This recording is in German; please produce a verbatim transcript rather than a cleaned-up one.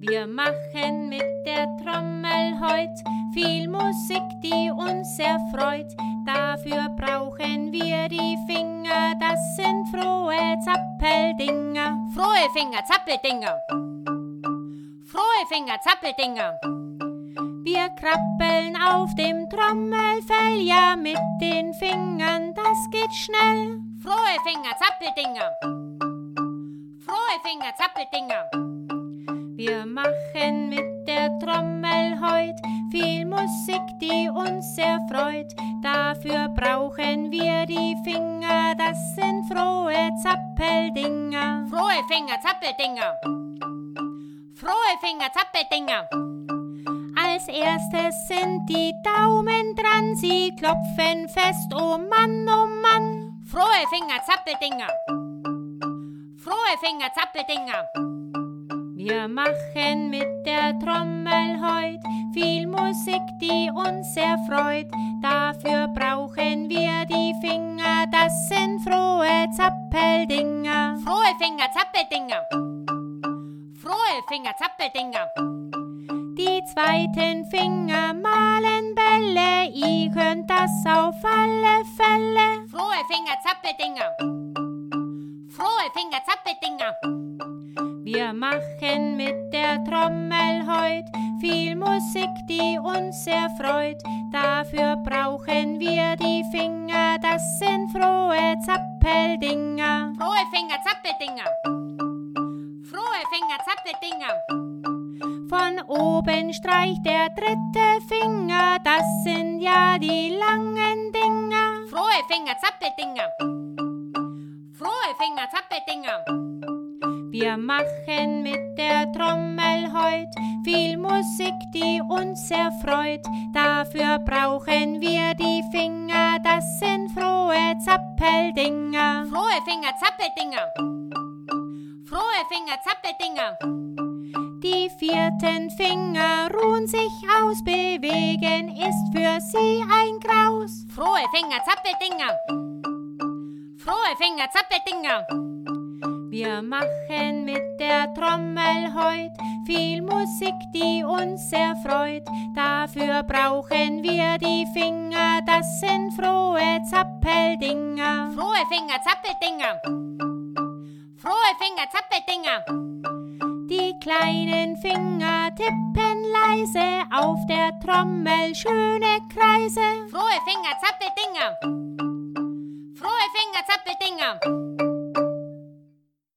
Wir machen mit der Trommel heut viel Musik, die uns sehr freut. Dafür brauchen wir die Finger, das sind frohe Zappeldinger. Frohe Finger, Zappeldinger. Frohe Finger, Zappeldinger. Wir krabbeln auf dem Trommelfell, ja mit den Fingern, das geht schnell. Frohe Finger, Zappeldinger. Frohe Finger, Zappeldinger. Wir machen mit der Trommel heut viel Musik, die uns sehr freut. Dafür brauchen wir die Finger, das sind frohe Zappeldinger. Frohe Finger, Zappeldinger. Frohe Finger, Zappeldinger. Als erstes sind die Daumen dran, sie klopfen fest, oh Mann, oh Mann. Frohe Finger, Zappeldinger. Frohe Finger, Zappeldinger. Wir machen mit der Trommel heut viel Musik, die uns sehr freut. Dafür brauchen wir die Finger, das sind frohe Zappeldinger. Frohe Finger, Zappeldinger. Frohe Finger, Zappeldinger. Die zweiten Finger malen Bälle, ihr könnt das auf alle Fälle. Frohe Finger, Zappeldinger. Frohe Finger, Zappeldinger. Wir machen mit der Trommel heut viel Musik, die uns sehr freut. Dafür brauchen wir die Finger, das sind frohe Zappeldinger. Frohe Finger, Zappeldinger. Frohe Finger, Zappeldinger. Von oben streicht der dritte Finger, das sind ja die langen Dinger. Frohe Finger, Zappeldinger. Frohe Finger, Zappeldinger. Wir machen mit der Trommel heut viel Musik, die uns sehr freut. Dafür brauchen wir die Finger, das sind frohe Zappeldinger. Frohe Finger, Zappeldinger. Frohe Finger, Zappeldinger. Die vierten Finger ruhen sich aus, bewegen ist für sie ein Graus. Frohe Finger, Zappeldinger. Frohe Finger, Zappeldinger. Wir machen mit der Trommel heut viel Musik, die uns sehr freut. Dafür brauchen wir die Finger, das sind frohe Zappeldinger. Frohe Finger, Zappeldinger. Frohe Finger, Zappeldinger. Die kleinen Finger tippen leise auf der Trommel schöne Kreise. Frohe Finger, Zappeldinger. Frohe Finger, Zappeldinger.